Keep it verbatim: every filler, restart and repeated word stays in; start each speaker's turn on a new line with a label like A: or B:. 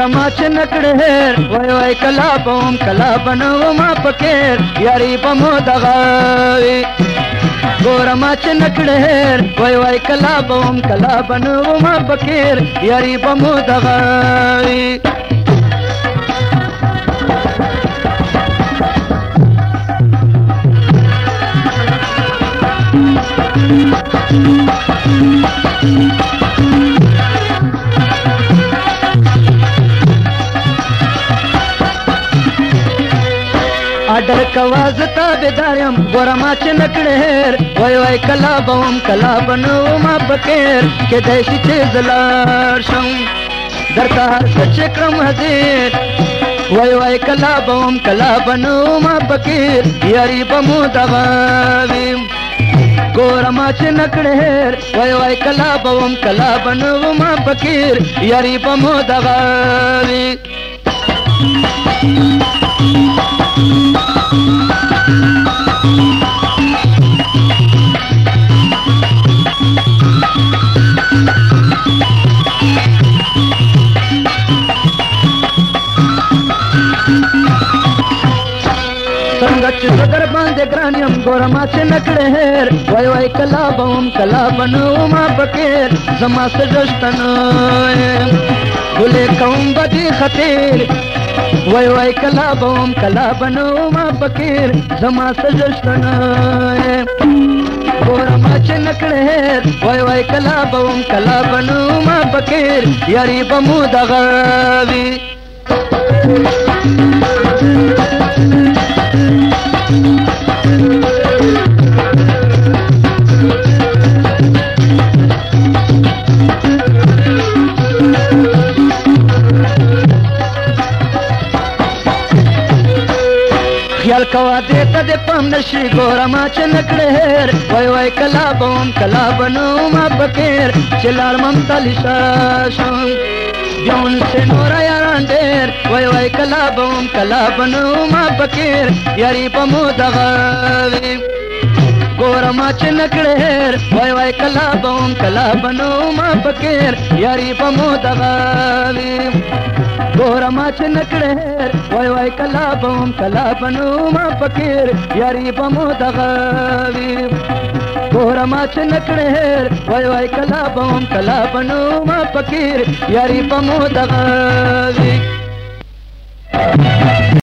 A: ګورما چې نکړه هېر وای وای کلا بوم کلا بنو ما پکېر یاري په مو دغه وي ګورما چې نکړه هېر وای وای کلا بوم کلا بنو ما پکېر یاري په مو دغه وي اډر کوا زتا بیدارم ګورما چې نکړه هېر وای وای کلا بوم کلا بنو ما پکېر کې دایسي چې زلار شم درته هر څه چې کړم حضیر وای وای کلا بوم کلا بنو ما پکېر یاري به مو دغه وي ګورما چې نکړه هېر وای وای کلا بوم کلا بنو ما پکېر یاري به مو دغه وي څنګه چې در باندې ګران یم ګورما چې نکړه هېر وای وای کلا بوم کلا بنو ما پکېر زما سجشتن ګلې کوم بدی خطیر وای وای کلا بوم کلا بنو ما پکېر زما سجشتن ګورما چې نکړه هېر وای وای کلا بوم کلا بنو ما پکېر یاري به مو دغه وي خیال کوا دیتا دے پام نشی ګورما چې نکړه هېر وای وای کلا بوم کلا بنو ما پکېر چې لاړ ممتلی شاشم بیون سے نورا یاران ډېر وای وای کلا بوم کلا بنو ما پکېر یاري به مو دغه وي ګورما چې نکړه هېر وای وای کلا بوم کلا بنو ما پکېر یاري به مو دغه وي ګورما چې نکړه هېر وای وای کلا بوم کلا بنو ما پکېر یاري به مو دغه وي ګورما چې نکړه هېر وای وای کلا بوم کلا بنو ما پکېر یاري به مو دغه وي